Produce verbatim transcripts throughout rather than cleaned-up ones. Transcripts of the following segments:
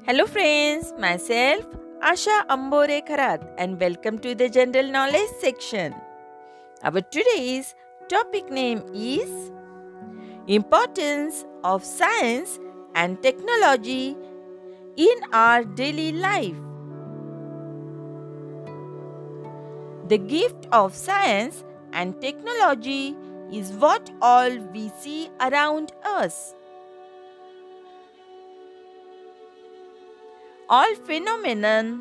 Hello friends, myself Asha Ambore Kharat and welcome to the general knowledge section. Our today's topic name is Importance of Science and Technology in our daily life. The gift of science and technology is what all we see around us. All phenomenon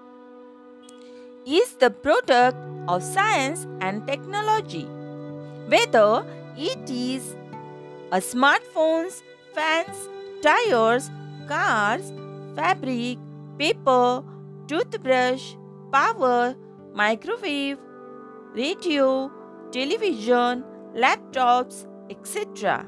is the product of science and technology. Whether it is a smartphones, fans, tires, cars, fabric, paper, toothbrush, power, microwave, radio, television, laptops, et cetera.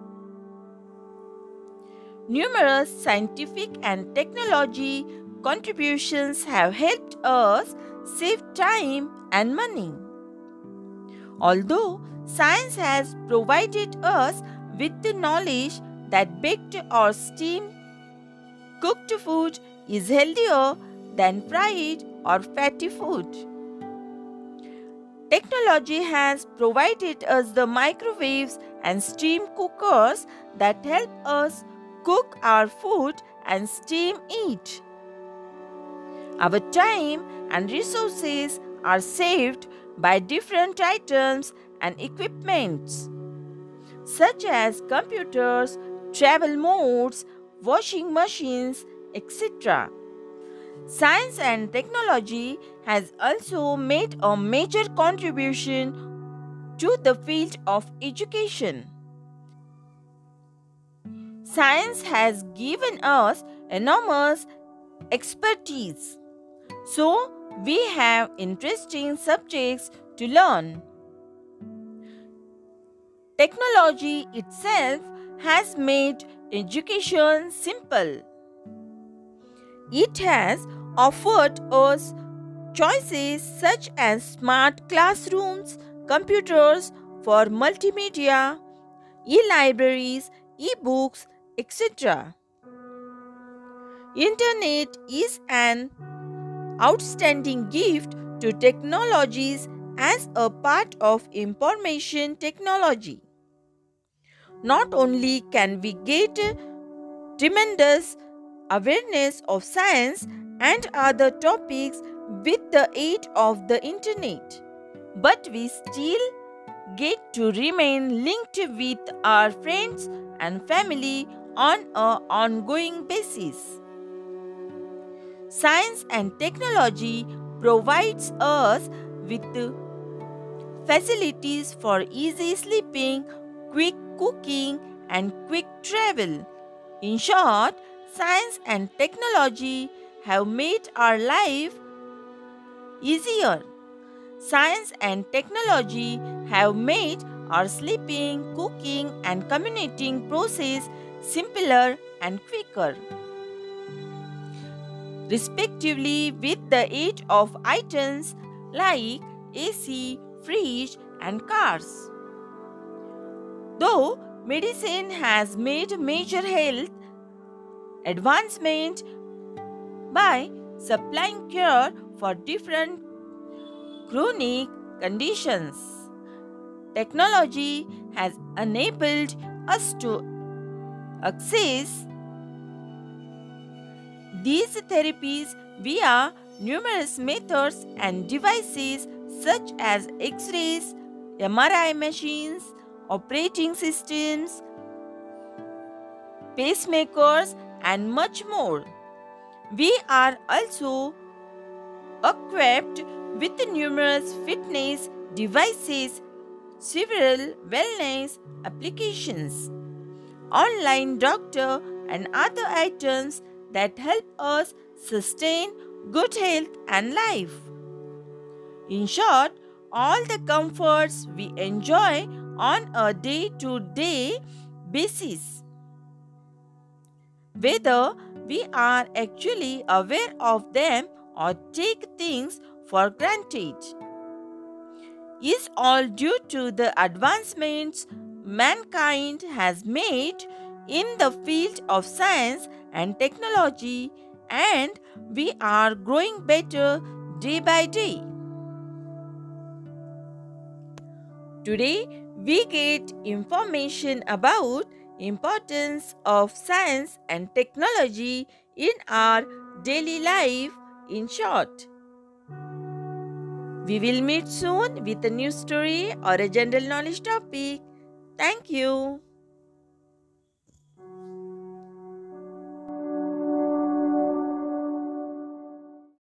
Numerous scientific and technology contributions have helped us save time and money. Although science has provided us with the knowledge that baked or steamed cooked food is healthier than fried or fatty food. Technology has provided us the microwaves and steam cookers that help us cook our food and steam it. Our time and resources are saved by different items and equipments such as computers, travel modes, washing machines, et cetera. Science and technology has also made a major contribution to the field of education. Science has given us enormous expertise, so we have interesting subjects to learn. Technology itself has made education simple. It has offered us choices such as smart classrooms, computers for multimedia, e-libraries, e-books, et cetera. Internet is an outstanding gift to technologies as a part of information technology. Not only can we get tremendous awareness of science and other topics with the aid of the internet, but we still get to remain linked with our friends and family on an ongoing basis. Science and technology provides us with facilities for easy sleeping, quick cooking, and quick travel. In short, science and technology have made our life easier. Science and technology have made our sleeping, cooking, and communicating process simpler and quicker, respectively, with the aid of items like A C, fridge, and cars. Though medicine has made major health advancement by supplying cure for different chronic conditions, technology has enabled us to access these therapies via numerous methods and devices such as X-rays, M R I machines, operating systems, pacemakers, and much more. We are also equipped with numerous fitness devices, several wellness applications, online doctor, and other items that help us sustain good health and life. In short, all the comforts we enjoy on a day-to-day basis, whether we are actually aware of them or take things for granted, is all due to the advancements mankind has made in the field of science and technology, and we are growing better day by day. Today we get information about importance of science and technology in our daily life. In short, we will meet soon with a new story or a general knowledge topic. Thank you.